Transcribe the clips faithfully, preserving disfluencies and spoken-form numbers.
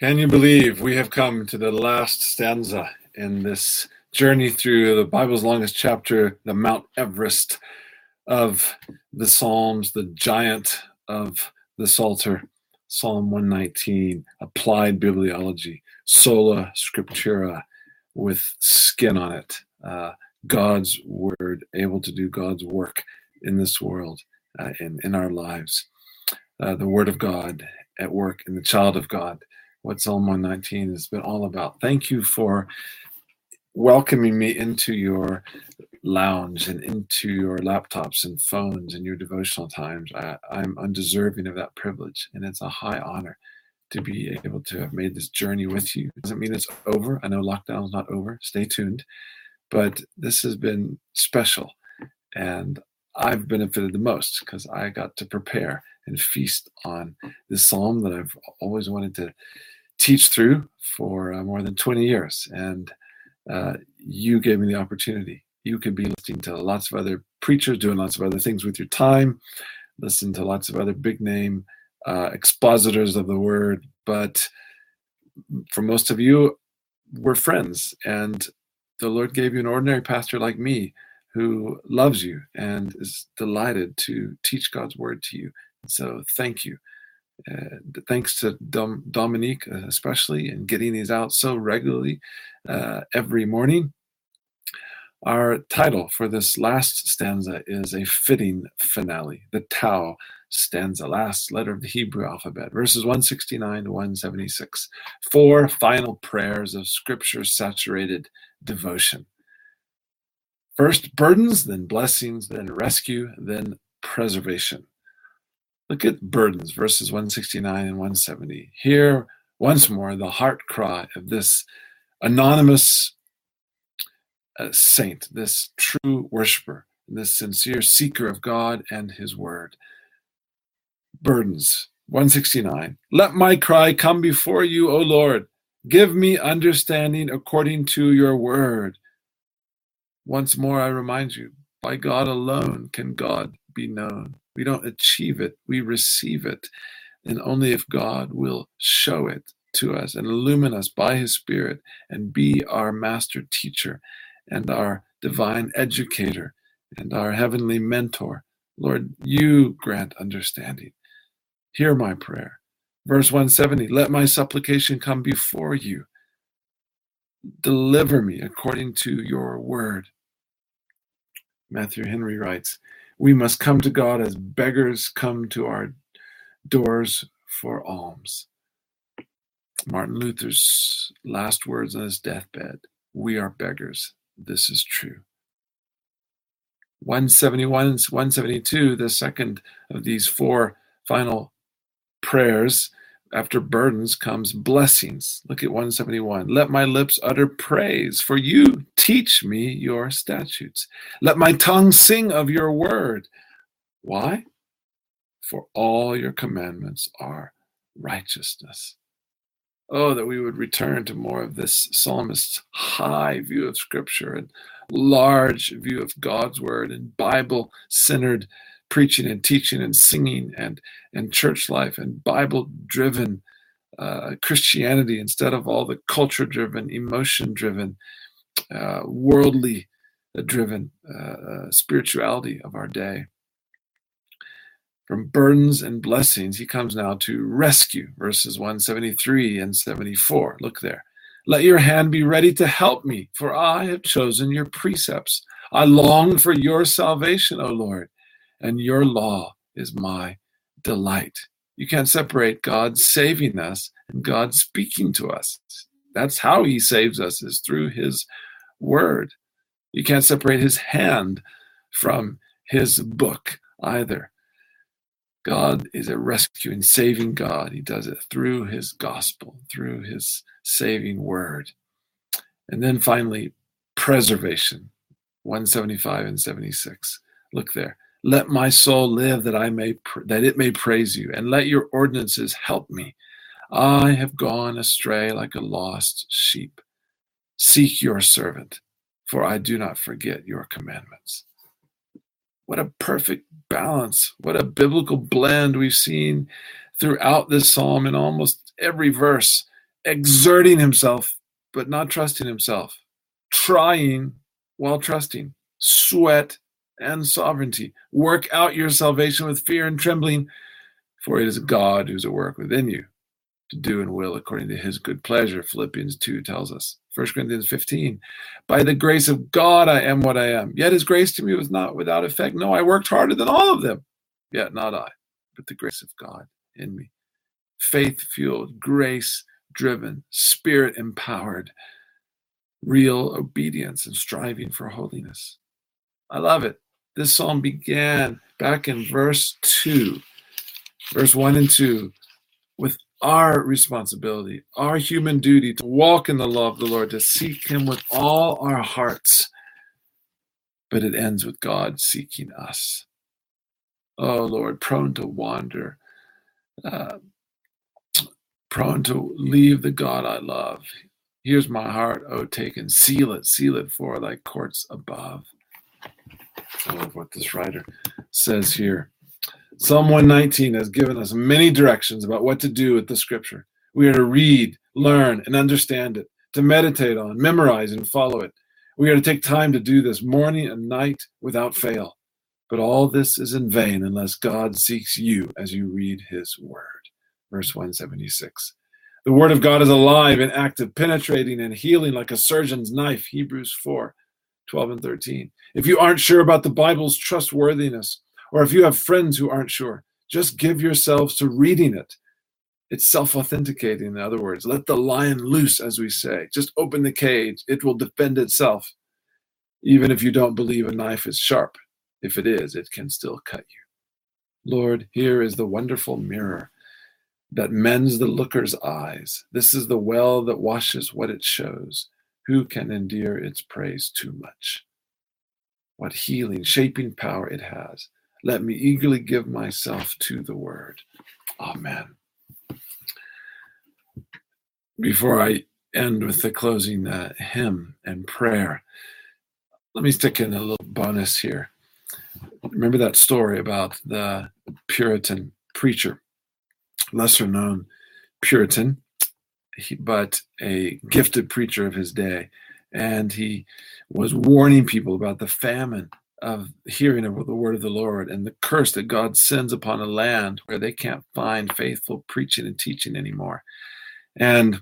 Can you believe we have come to the last stanza in this journey through the Bible's longest chapter, the Mount Everest of the Psalms, the giant of the Psalter, Psalm one nineteen, applied bibliology, sola scriptura, with skin on it, uh, God's word, able to do God's work in this world, uh, in, in our lives. Uh, the word of God at work in the child of God. What Psalm one nineteen has been all about. Thank you for welcoming me into your lounge and into your laptops and phones and your devotional times. I, I'm undeserving of that privilege, and it's a high honor to be able to have made this journey with you. It doesn't mean it's over. I know lockdown is not over. Stay tuned. But this has been special, and I've benefited the most because I got to prepare and feast on this psalm that I've always wanted to teach through for uh, more than twenty years. And uh, you gave me the opportunity. You could be listening to lots of other preachers doing lots of other things with your time, listen to lots of other big name uh, expositors of the word. But for most of you, we're friends. And the Lord gave you an ordinary pastor like me who loves you and is delighted to teach God's word to you. So thank you. Uh, thanks to Dom, Dominique, uh, especially, in getting these out so regularly uh, every morning. Our title for this last stanza is a fitting finale, the Tau stanza, last letter of the Hebrew alphabet, verses one sixty-nine to one seventy-six. Four final prayers of scripture-saturated devotion. First burdens, then blessings, then rescue, then preservation. Look at burdens, verses one sixty-nine and one seventy. Hear once more the heart cry of this anonymous uh, saint, this true worshiper, this sincere seeker of God and his word. Burdens, one sixty-nine. Let my cry come before you, O Lord. Give me understanding according to your word. Once more, I remind you, by God alone can God be known. We don't achieve it, we receive it. And only if God will show it to us and illumine us by his Spirit and be our master teacher and our divine educator and our heavenly mentor. Lord, you grant understanding. Hear my prayer. Verse one seventy, let my supplication come before you. Deliver me according to your word. Matthew Henry writes, we must come to God as beggars come to our doors for alms. Martin Luther's last words on his deathbed, we are beggars. This is true. one seventy-one and one seventy-two, the second of these four final prayers, after burdens comes blessings. Look at one seventy-one. Let my lips utter praise, for you teach me your statutes. Let my tongue sing of your word. Why? For all your commandments are righteousness. Oh, that we would return to more of this psalmist's high view of Scripture and large view of God's word and Bible-centered preaching and teaching and singing and, and church life and Bible-driven uh, Christianity instead of all the culture-driven, emotion-driven, uh, worldly-driven uh, spirituality of our day. From burdens and blessings, he comes now to rescue, verses one seventy-three and seventy-four. Look there. Let your hand be ready to help me, for I have chosen your precepts. I long for your salvation, O Lord, and your law is my delight. You can't separate God saving us and God speaking to us. That's how he saves us, is through his word. You can't separate his hand from his book either. God is a rescuing, saving God. He does it through his gospel, through his saving word. And then finally, preservation, one seventy-five and seventy-six. Look there. Let my soul live that I may that it may praise you, and let your ordinances help me. I have gone astray like a lost sheep. Seek your servant, for I do not forget your commandments. What a perfect balance. What a biblical blend we've seen throughout this psalm in almost every verse. exerting himself, but not trusting himself, trying while trusting, sweat and sovereignty. Work out your salvation with fear and trembling, for it is God who's at work within you to do and will according to his good pleasure. Philippians two tells us. First Corinthians fifteen, by the grace of God I am what I am. Yet his grace to me was not without effect. No, I worked harder than all of them. Yet not I, but the grace of God in me. Faith-fueled, grace-driven, spirit-empowered, real obedience and striving for holiness. I love it. This psalm began back in verse two, verse one and two, with our responsibility, our human duty to walk in the law of the Lord, to seek him with all our hearts. But it ends with God seeking us. Oh, Lord, prone to wander, uh, prone to leave the God I love. Here's my heart, oh, take and seal it, seal it for thy courts above. I love what this writer says here. Psalm one nineteen has given us many directions about what to do with the scripture. We are to read, learn, and understand it, to meditate on, memorize, and follow it. We are to take time to do this morning and night without fail. But all this is in vain unless God seeks you as you read his word. Verse one seventy-six. The word of God is alive and active, penetrating and healing like a surgeon's knife. Hebrews four twelve and thirteen. If you aren't sure about the Bible's trustworthiness, or if you have friends who aren't sure, just give yourselves to reading it. It's self-authenticating, in other words. Let the lion loose, as we say. Just open the cage. It will defend itself. Even if you don't believe a knife is sharp, if it is, it can still cut you. Lord, here is the wonderful mirror that mends the looker's eyes. This is the well that washes what it shows. Who can endear its praise too much? What healing, shaping power it has. Let me eagerly give myself to the word. Amen. Before I end with the closing uh, hymn and prayer, let me stick in a little bonus here. Remember that story about the Puritan preacher, lesser known Puritan, he, but a gifted preacher of his day. And he was warning people about the famine of hearing of the word of the Lord and the curse that God sends upon a land where they can't find faithful preaching and teaching anymore. And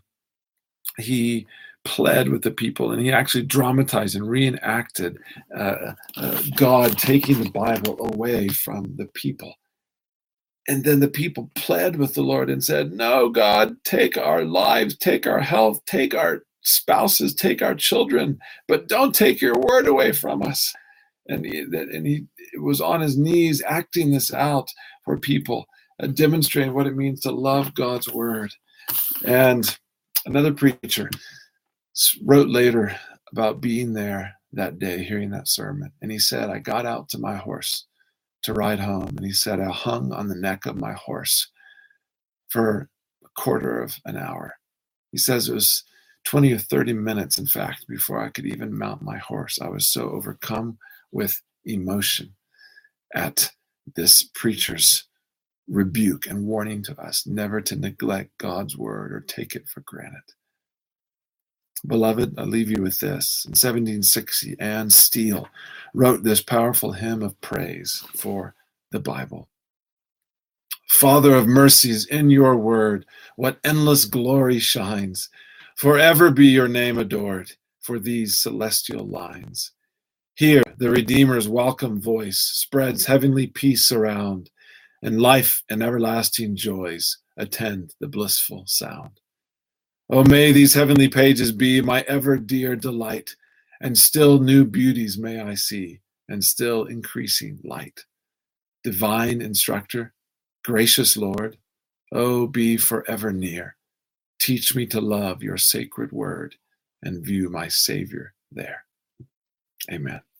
he pled with the people, and he actually dramatized and reenacted uh, uh, God taking the Bible away from the people. And then the people pled with the Lord and said, no, God, take our lives, take our health, take our spouses, take our children, but don't take your word away from us. And he, and he was on his knees acting this out for people, uh, demonstrating what it means to love God's word. And another preacher wrote later about being there that day, hearing that sermon. And he said, I got out to my horse to ride home. And he said, I hung on the neck of my horse for a quarter of an hour. He says it was twenty or thirty minutes, in fact, before I could even mount my horse. I was so overcome with emotion at this preacher's rebuke and warning to us never to neglect God's word or take it for granted. Beloved, I leave you with this. In seventeen sixty, Anne Steele wrote this powerful hymn of praise for the Bible. Father of mercies, in your word, what endless glory shines. Forever be your name adored for these celestial lines. Here, the Redeemer's welcome voice spreads heavenly peace around, and life and everlasting joys attend the blissful sound. Oh, may these heavenly pages be my ever dear delight, and still new beauties may I see, and still increasing light. Divine instructor, gracious Lord, oh, be forever near. Teach me to love your sacred word and view my Savior there. Amen.